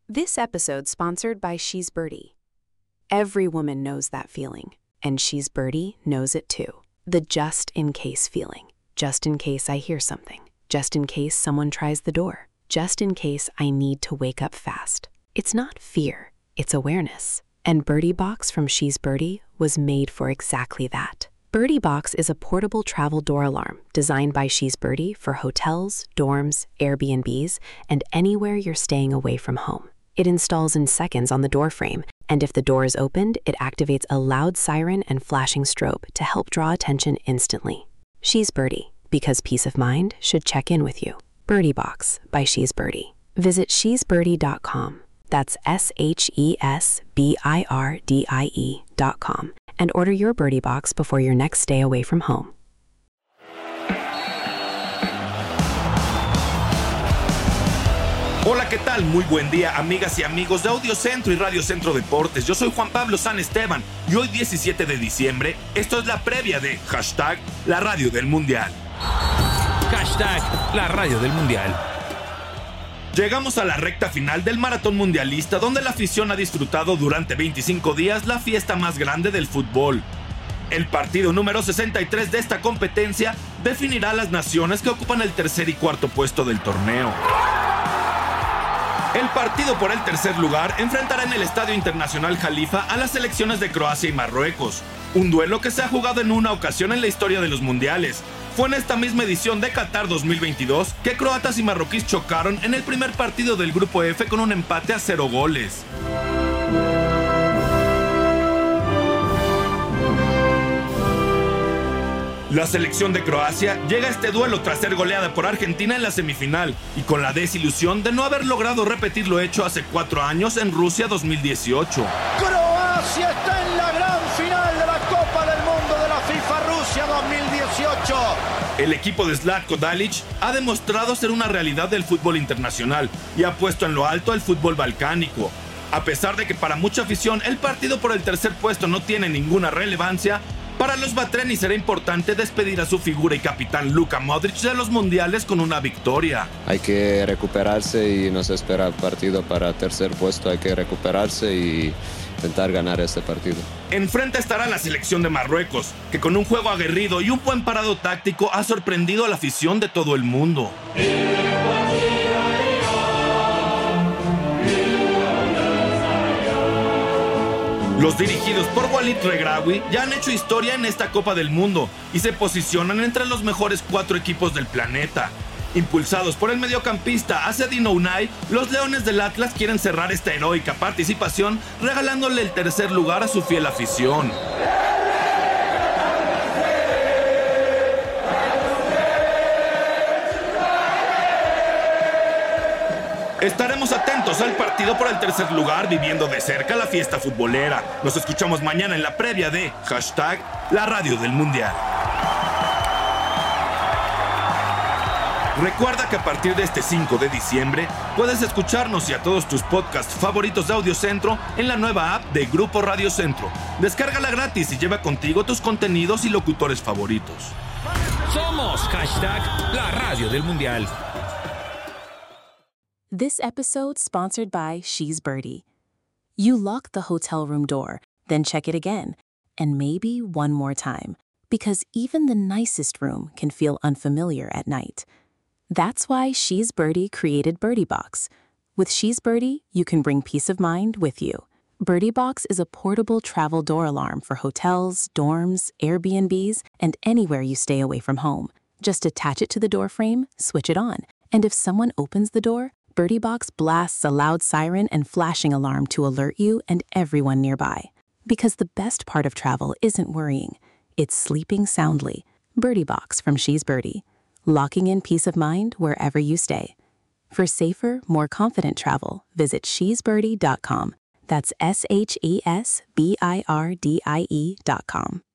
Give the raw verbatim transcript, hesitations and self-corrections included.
This episode sponsored by She's Birdie. Every woman knows that feeling, and She's Birdie knows it too. The just-in-case feeling. Just in case I hear something. Just in case someone tries the door. Just in case I need to wake up fast. It's not fear, it's awareness. And Birdie Box from She's Birdie was made for exactly that. Birdie Box is a portable travel door alarm designed by She's Birdie for hotels, dorms, Airbnbs, and anywhere you're staying away from home. It installs in seconds on the door frame, and if the door is opened, it activates a loud siren and flashing strobe to help draw attention instantly. She's Birdie, because peace of mind should check in with you. Birdie Box by She's Birdie. Visit she's birdie dot com. That's S H E S B I R D I E dot com. And order your Birdie Box before your next stay away from home. Hola, ¿qué tal? Muy buen día, amigas y amigos de Audio Centro y Radio Centro Deportes. Yo soy Juan Pablo San Esteban y hoy diecisiete de diciembre, esto es la previa de hashtag La Radio del Mundial. Hashtag La Radio del Mundial. Llegamos a la recta final del maratón mundialista, donde la afición ha disfrutado durante veinticinco días la fiesta más grande del fútbol. El partido número sesenta y tres de esta competencia definirá las naciones que ocupan el tercer y cuarto puesto del torneo. El partido por el tercer lugar enfrentará en el Estadio Internacional Jalifa a las selecciones de Croacia y Marruecos, un duelo que se ha jugado en una ocasión en la historia de los mundiales. Fue en esta misma edición de Qatar dos mil veintidós que croatas y marroquíes chocaron en el primer partido del Grupo F con un empate a cero goles. La selección de Croacia llega a este duelo tras ser goleada por Argentina en la semifinal y con la desilusión de no haber logrado repetir lo hecho hace cuatro años en Rusia dos mil dieciocho. Croacia está en la gran final de la Copa del Mundo de la FIFA Rusia dos mil dieciocho. El equipo de Zlatko Dalic ha demostrado ser una realidad del fútbol internacional y ha puesto en lo alto el fútbol balcánico. A pesar de que para mucha afición el partido por el tercer puesto no tiene ninguna relevancia, para los Batreni será importante despedir a su figura y capitán Luka Modric de los mundiales con una victoria. Hay que recuperarse y nos espera el partido para tercer puesto. Hay que recuperarse y intentar ganar este partido. Enfrente estará la selección de Marruecos, que con un juego aguerrido y un buen parado táctico ha sorprendido a la afición de todo el mundo. Los dirigidos por Walid Regraoui ya han hecho historia en esta Copa del Mundo y se posicionan entre los mejores cuatro equipos del planeta. Impulsados por el mediocampista Azzedine Ounahi, los Leones del Atlas quieren cerrar esta heroica participación regalándole el tercer lugar a su fiel afición. Estaremos atentos al partido por el tercer lugar, viviendo de cerca la fiesta futbolera. Nos escuchamos mañana en la previa de hashtag La Radio del Mundial. Recuerda que a partir de este cinco de diciembre puedes escucharnos y a todos tus podcasts favoritos de Audio Centro en la nueva app de Grupo Radio Centro. Descárgala gratis y lleva contigo tus contenidos y locutores favoritos. Somos hashtag La Radio del Mundial. This episode sponsored by She's Birdie. You lock the hotel room door, then check it again, and maybe one more time, because even the nicest room can feel unfamiliar at night. That's why She's Birdie created Birdie Box. With She's Birdie, you can bring peace of mind with you. Birdie Box is a portable travel door alarm for hotels, dorms, Airbnbs, and anywhere you stay away from home. Just attach it to the door frame, switch it on, and if someone opens the door, Birdie Box blasts a loud siren and flashing alarm to alert you and everyone nearby. Because the best part of travel isn't worrying, it's sleeping soundly. Birdie Box from She's Birdie. Locking in peace of mind wherever you stay. For safer, more confident travel, visit she's birdie dot com. That's S H E S B I R D I E dot com.